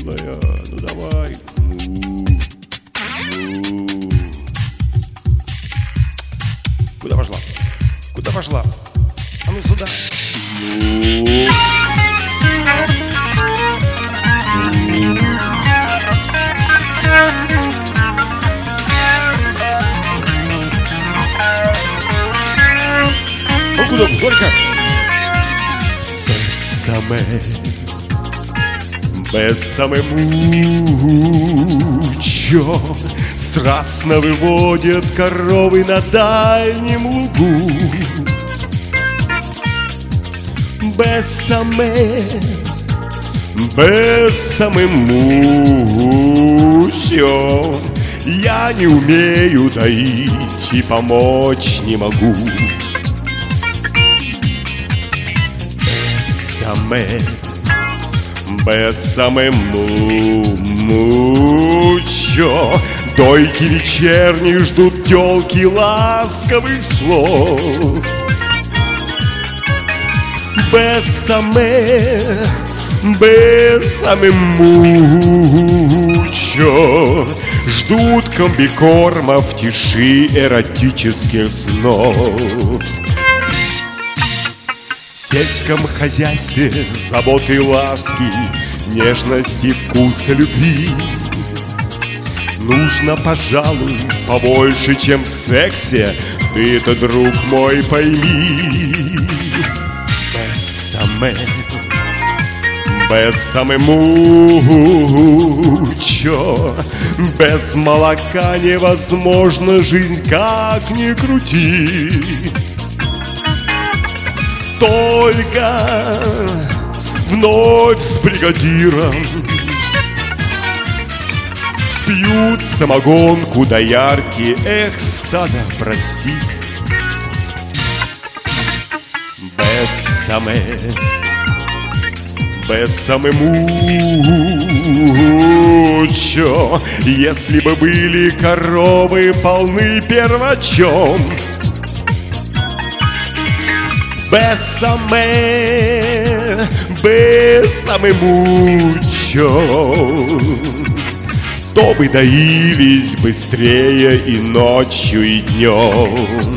милая, ну давай. Куда пошла? Куда пошла? А ну сюда. Ну куда, Зорька? Бесаме мучо страстно выводят коровы на дальнем лугу. Бесаме мучо я не умею доить и помочь не могу. Бесаме мучо дойки вечерние ждут тёлки ласковых слов. Бесаме мучо ждут комбикорма в тиши эротических снов. В сельском хозяйстве заботы, ласки, нежности, вкуса, любви нужно, пожалуй, побольше, чем в сексе. Ты это, друг мой, пойми. Бесаме мучо без молока невозможна жизнь, как ни крути. Только вновь с бригадиром пьют самогонку доярки. Эх, стадо, прости. Бесаме мучо, если бы были коровы полны первачом. Бесаме мучо, то бы доились быстрее и ночью, и днем.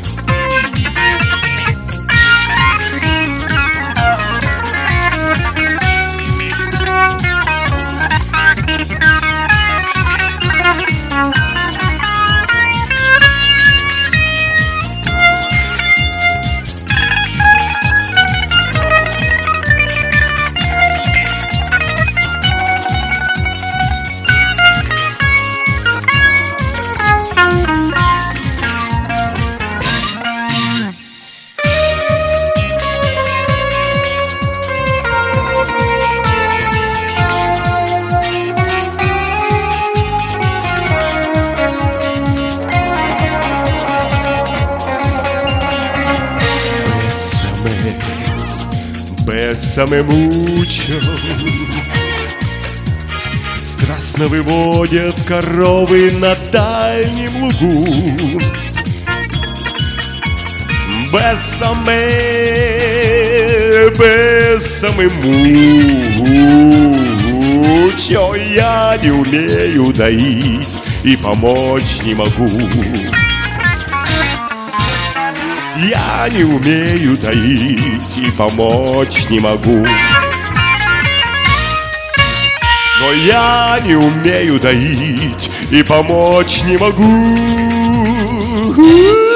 Бесаме мучо страстно выводят коровы на дальнем лугу. Бесаме мучо я не умею доить и помочь не могу. Я не умею доить и помочь не могу. Но я не умею доить и помочь не могу.